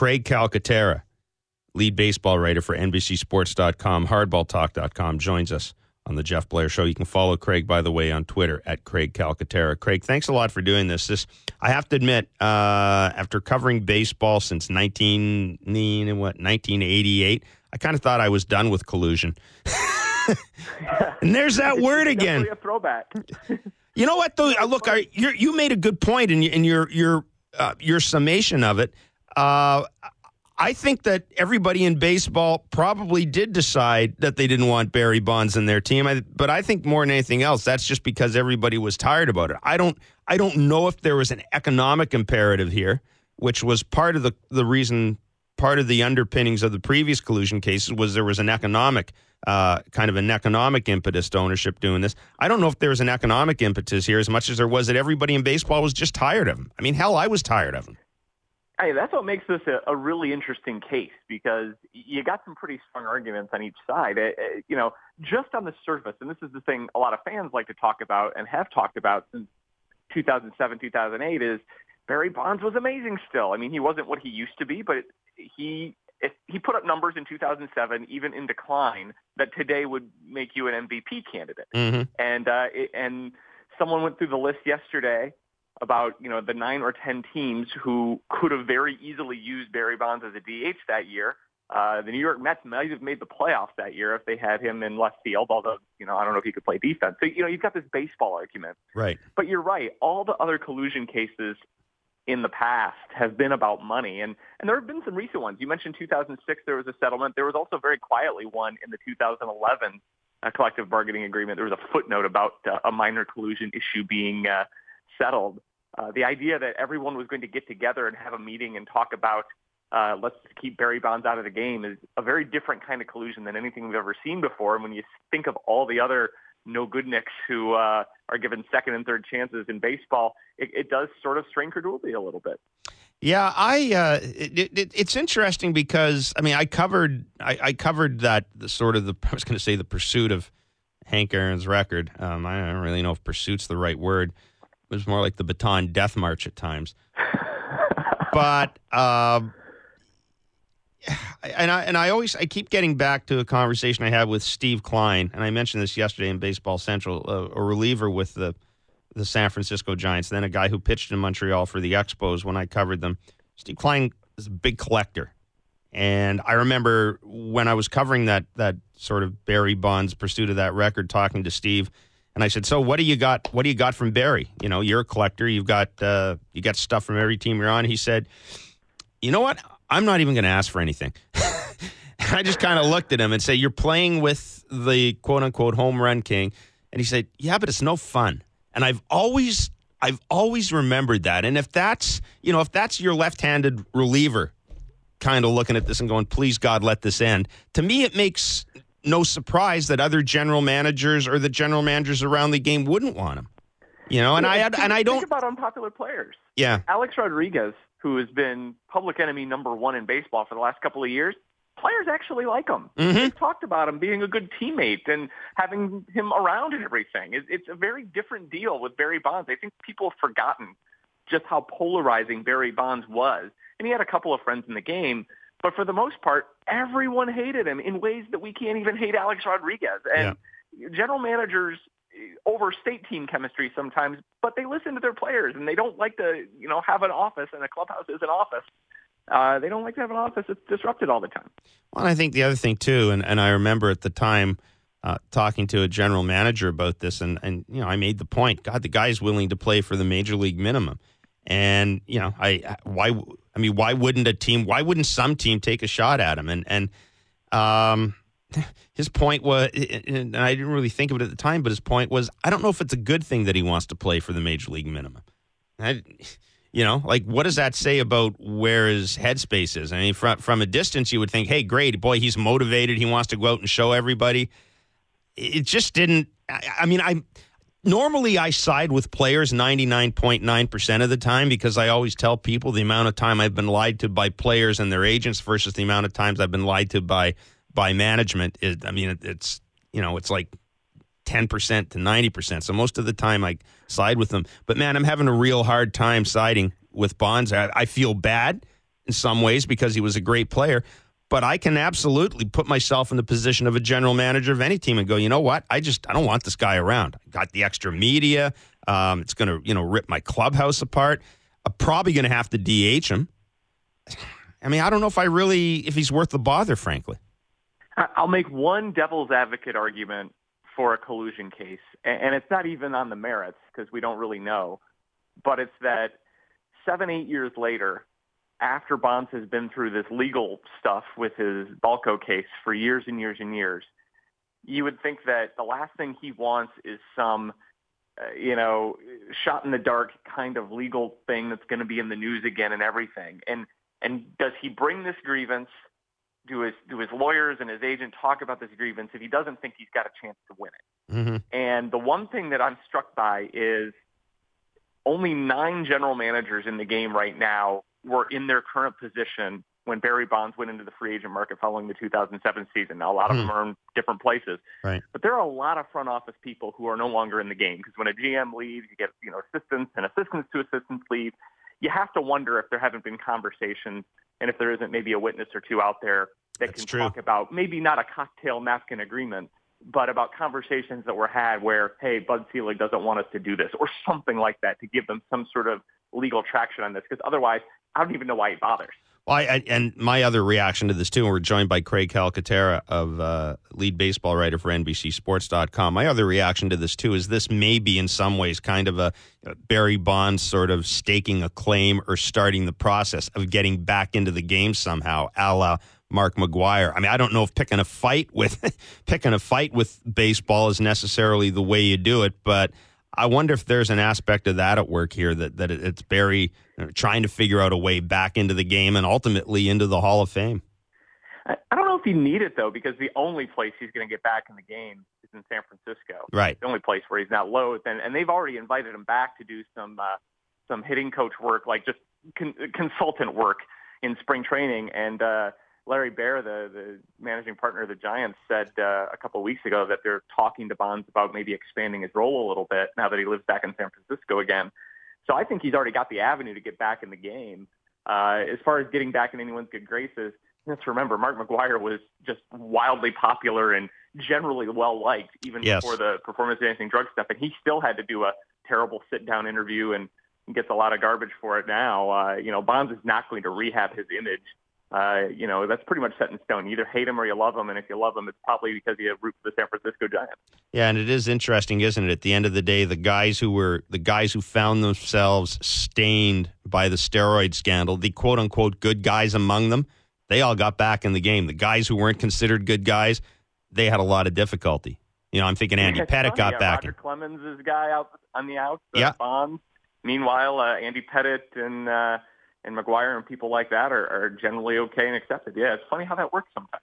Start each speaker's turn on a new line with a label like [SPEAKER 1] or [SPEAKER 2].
[SPEAKER 1] Craig Calcaterra, lead baseball writer for NBCSports.com, HardballTalk.com, joins us on the Jeff Blair Show. You can follow Craig, by the way, on Twitter at Craig Calcaterra. Craig, thanks a lot for doing this. I have to admit, after covering baseball since 1988, I kind of thought I was done with collusion. And there's that word again.
[SPEAKER 2] Definitely a throwback.
[SPEAKER 1] You know what, though? Look, you made a good point in your summation of it. I think that everybody in baseball probably did decide that they didn't want Barry Bonds in their team. But I think more than anything else, that's just because everybody was tired about it. I don't know if there was an economic imperative here, which was part of the reason, part of the underpinnings of the previous collusion cases was there was an economic impetus to ownership doing this. I don't know if there was an economic impetus here as much as there was that everybody in baseball was just tired of him. I mean, hell, I was tired of him.
[SPEAKER 2] Hey, that's what makes this a really interesting case, because you got some pretty strong arguments on each side. Just on the surface, and this is the thing a lot of fans like to talk about and have talked about since 2007, 2008, is Barry Bonds was amazing still. I mean, he wasn't what he used to be, but he put up numbers in 2007, even in decline, that today would make you an MVP candidate.
[SPEAKER 1] Mm-hmm.
[SPEAKER 2] And someone went through the list yesterday about, the 9 or 10 teams who could have very easily used Barry Bonds as a DH that year. The New York Mets might have made the playoffs that year if they had him in left field, although, I don't know if he could play defense. So, you've got this baseball argument.
[SPEAKER 1] Right.
[SPEAKER 2] But you're right. All the other collusion cases in the past have been about money. And there have been some recent ones. You mentioned 2006, there was a settlement. There was also very quietly one in the 2011 collective bargaining agreement. There was a footnote about a minor collusion issue being settled. The idea that everyone was going to get together and have a meeting and talk about let's keep Barry Bonds out of the game is a very different kind of collusion than anything we've ever seen before. And when you think of all the other no-good-nicks who are given second and third chances in baseball, it does sort of strain credulity a little bit.
[SPEAKER 1] Yeah, it's interesting because, I mean, I covered that I was going to say the pursuit of Hank Aaron's record. I don't really know if pursuit's the right word. It was more like the Baton Death March at times. But I keep getting back to a conversation I had with Steve Klein, and I mentioned this yesterday in Baseball Central, a reliever with the San Francisco Giants, then a guy who pitched in Montreal for the Expos when I covered them. Steve Klein is a big collector. And I remember when I was covering that sort of Barry Bonds pursuit of that record, talking to Steve, and I said, "So what do you got? What do you got from Barry? You're a collector. You got stuff from every team you're on." He said, "You know what? I'm not even going to ask for anything." I just kind of looked at him and said, "You're playing with the quote unquote home run king," and he said, "Yeah, but it's no fun." And I've always remembered that. And if that's your left-handed reliever, kind of looking at this and going, "Please God, let this end." To me, it makes no surprise that other general managers or the general managers around the game wouldn't want him. I don't
[SPEAKER 2] think about unpopular players.
[SPEAKER 1] Yeah,
[SPEAKER 2] Alex Rodriguez, who has been public enemy number one in baseball for the last couple of years, players actually like him.
[SPEAKER 1] Mm-hmm.
[SPEAKER 2] They've talked about him being a good teammate and having him around and everything. It's a very different deal with Barry Bonds. I think people have forgotten just how polarizing Barry Bonds was. And he had a couple of friends in the game, but for the most part, everyone hated him in ways that we can't even hate Alex Rodriguez. And general managers overstate team chemistry sometimes, but they listen to their players, and they don't like to, have an office, and a clubhouse is an office. They don't like to have an office that's disrupted all the time.
[SPEAKER 1] Well, I think the other thing, too, and I remember at the time talking to a general manager about this, and I made the point, God, the guy's willing to play for the major league minimum. And, why wouldn't some team take a shot at him? And his point was, and I didn't really think of it at the time, but his point was, I don't know if it's a good thing that he wants to play for the major league minimum. What does that say about where his headspace is? I mean, from a distance, you would think, hey, great, boy, he's motivated. He wants to go out and show everybody. It just didn't. Normally I side with players 99.9% of the time, because I always tell people the amount of time I've been lied to by players and their agents versus the amount of times I've been lied to by management. It's like 10% to 90%. So most of the time I side with them. But, man, I'm having a real hard time siding with Bonds. I feel bad in some ways because he was a great player. But I can absolutely put myself in the position of a general manager of any team and go, you know what? I don't want this guy around. I got the extra media. It's going to, rip my clubhouse apart. I'm probably going to have to DH him. I mean, I don't know if he's worth the bother, frankly.
[SPEAKER 2] I'll make one devil's advocate argument for a collusion case, and it's not even on the merits because we don't really know, but it's that 7-8 years later, after Bonds has been through this legal stuff with his Balco case for years and years and years, you would think that the last thing he wants is some, shot in the dark kind of legal thing that's going to be in the news again and everything. And does he bring this grievance? Do his lawyers and his agent talk about this grievance if he doesn't think he's got a chance to win it?
[SPEAKER 1] Mm-hmm.
[SPEAKER 2] And the one thing that I'm struck by is only 9 general managers in the game right now were in their current position when Barry Bonds went into the free agent market following the 2007 season. Now, a lot of them are in different places.
[SPEAKER 1] Right.
[SPEAKER 2] But there are a lot of front office people who are no longer in the game because when a GM leaves, you get assistants and assistants to assistants leave. You have to wonder if there haven't been conversations and if there isn't maybe a witness or two out there that can talk about maybe not a cocktail napkin agreement, but about conversations that were had where, hey, Bud Selig doesn't want us to do this or something like that to give them some sort of legal traction on this because otherwise I don't even know why he bothers.
[SPEAKER 1] Well, and my other reaction to this, too, and we're joined by Craig Calcaterra, of lead baseball writer for NBCSports.com. My other reaction to this, too, is this may be in some ways kind of a Barry Bonds sort of staking a claim or starting the process of getting back into the game somehow, a la Mark McGwire. I mean, I don't know if picking a fight with baseball is necessarily the way you do it, but I wonder if there's an aspect of that at work here that it's Barry trying to figure out a way back into the game and ultimately into the Hall of Fame.
[SPEAKER 2] I don't know if you need it, though, because the only place he's going to get back in the game is in San Francisco.
[SPEAKER 1] Right.
[SPEAKER 2] The only place where he's not loathed. And they've already invited him back to do some hitting coach work, like just consultant work in spring training. And Larry Baer, the managing partner of the Giants, said a couple of weeks ago that they're talking to Bonds about maybe expanding his role a little bit now that he lives back in San Francisco again. So I think he's already got the avenue to get back in the game. As far as getting back in anyone's good graces, let's remember Mark McGwire was just wildly popular and generally well-liked even before the performance-enhancing drug stuff, and he still had to do a terrible sit-down interview and gets a lot of garbage for it now. Bonds is not going to rehab his image. That's pretty much set in stone. You either hate him or you love him, and if you love him, it's probably because you root for the San Francisco Giants. Yeah,
[SPEAKER 1] and it is interesting, isn't it? At the end of the day, the guys who found themselves stained by the steroid scandal, the quote-unquote good guys among them, they all got back in the game. The guys who weren't considered good guys, they had a lot of difficulty. I'm thinking Andy Pettitte got back.
[SPEAKER 2] Roger Clemens is a guy out on the outs.
[SPEAKER 1] Yeah.
[SPEAKER 2] Bonds. Meanwhile, Andy Pettitte and McGwire and people like that are generally okay and accepted. Yeah, it's funny how that works sometimes.